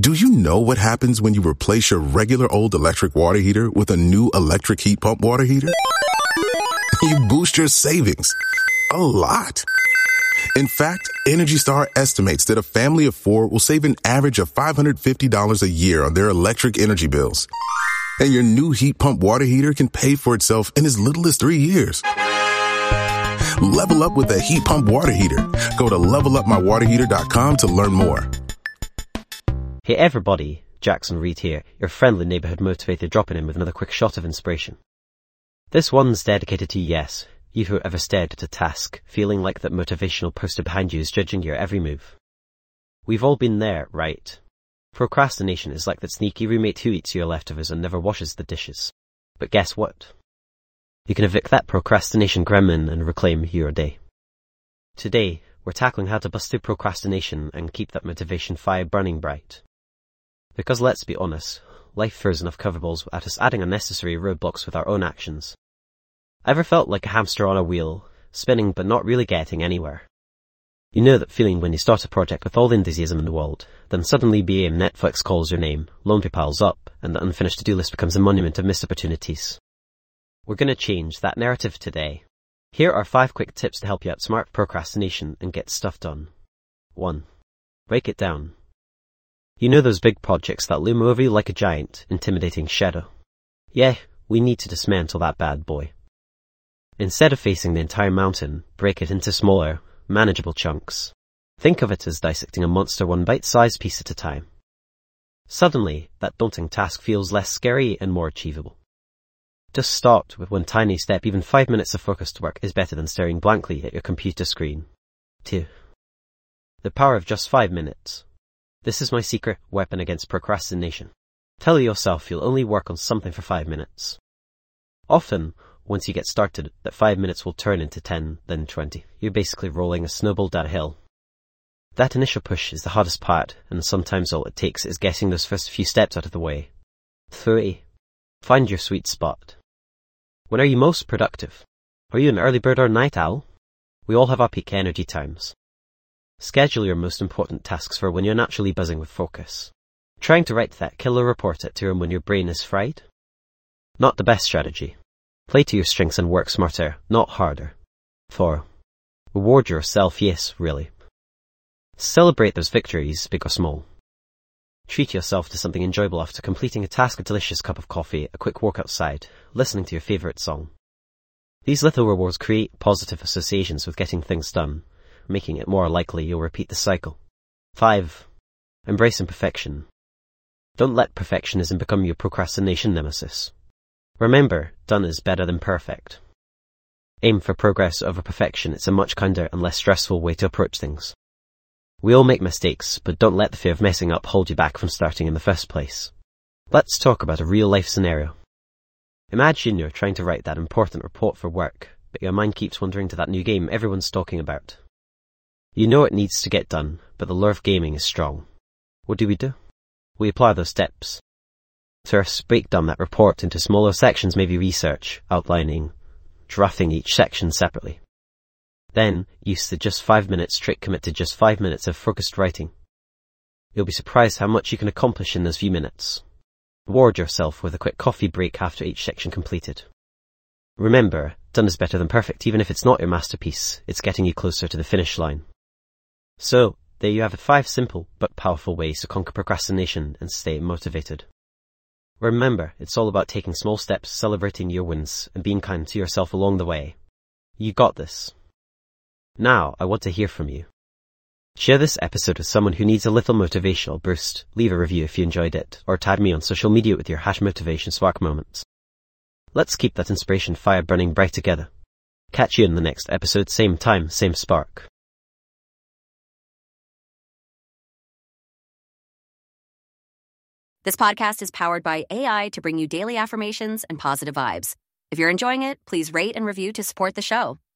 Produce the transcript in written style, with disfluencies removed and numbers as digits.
Do you know what happens when you replace your regular old electric water heater with a new electric heat pump water heater? You boost your savings a lot. In fact, Energy Star estimates that a family of 4 will save an average of $550 a year on their electric energy bills. And your new heat pump water heater can pay for itself in as little as 3 years. Level up with a heat pump water heater. Go to levelupmywaterheater.com to learn more. Hey everybody, Jackson Reed here, your friendly neighbourhood motivator dropping in with another quick shot of inspiration. This one's dedicated to you who ever stared at a task, feeling like that motivational poster behind you is judging your every move. We've all been there, right? Procrastination is like that sneaky roommate who eats your leftovers and never washes the dishes. But guess what? You can evict that procrastination gremlin and reclaim your day. Today, we're tackling how to bust through procrastination and keep that motivation fire burning bright. Because let's be honest, life throws enough curveballs at us, adding unnecessary roadblocks with our own actions. Ever felt like a hamster on a wheel, spinning but not really getting anywhere? You know that feeling when you start a project with all the enthusiasm in the world, then suddenly BAM Netflix calls your name, laundry piles up, and the unfinished to-do list becomes a monument of missed opportunities. We're going to change that narrative today. Here are 5 quick tips to help you outsmart procrastination and get stuff done. 1. Break it down. You know those big projects that loom over you like a giant, intimidating shadow? Yeah, we need to dismantle that bad boy. Instead of facing the entire mountain, break it into smaller, manageable chunks. Think of it as dissecting a monster one bite-sized piece at a time. Suddenly, that daunting task feels less scary and more achievable. Just start with one tiny step. Even 5 minutes of focused work is better than staring blankly at your computer screen. 2. The power of just 5 minutes. This is my secret weapon against procrastination. Tell yourself you'll only work on something for 5 minutes. Often, once you get started, that 5 minutes will turn into 10, then 20. You're basically rolling a snowball down a hill. That initial push is the hardest part, and sometimes all it takes is getting those first few steps out of the way. 3. Find your sweet spot. When are you most productive? Are you an early bird or a night owl? We all have our peak energy times. Schedule your most important tasks for when you're naturally buzzing with focus. Trying to write that killer report at 2 a.m. when your brain is fried? Not the best strategy. Play to your strengths and work smarter, not harder. 4. Reward yourself, yes, really. Celebrate those victories, big or small. Treat yourself to something enjoyable after completing a task: a delicious cup of coffee, a quick walk outside, listening to your favourite song. These little rewards create positive associations with getting things done, making it more likely you'll repeat the cycle. 5. Embrace imperfection. Don't let perfectionism become your procrastination nemesis. Remember, done is better than perfect. Aim for progress over perfection. It's a much kinder and less stressful way to approach things. We all make mistakes, but don't let the fear of messing up hold you back from starting in the first place. Let's talk about a real-life scenario. Imagine you're trying to write that important report for work, but your mind keeps wandering to that new game everyone's talking about. You know it needs to get done, but the lure of gaming is strong. What do? We apply those steps. First, break down that report into smaller sections, maybe research, outlining, drafting each section separately. Then, use the just 5 minutes trick. Commit to just 5 minutes of focused writing. You'll be surprised how much you can accomplish in those few minutes. Reward yourself with a quick coffee break after each section completed. Remember, done is better than perfect. Even if it's not your masterpiece, it's getting you closer to the finish line. So, there you have it, 5 simple but powerful ways to conquer procrastination and stay motivated. Remember, it's all about taking small steps, celebrating your wins, and being kind to yourself along the way. You got this. Now, I want to hear from you. Share this episode with someone who needs a little motivational boost. Leave a review if you enjoyed it, or tag me on social media with your #motivation spark moments. Let's keep that inspiration fire burning bright together. Catch you in the next episode, same time, same spark. This podcast is powered by AI to bring you daily affirmations and positive vibes. If you're enjoying it, please rate and review to support the show.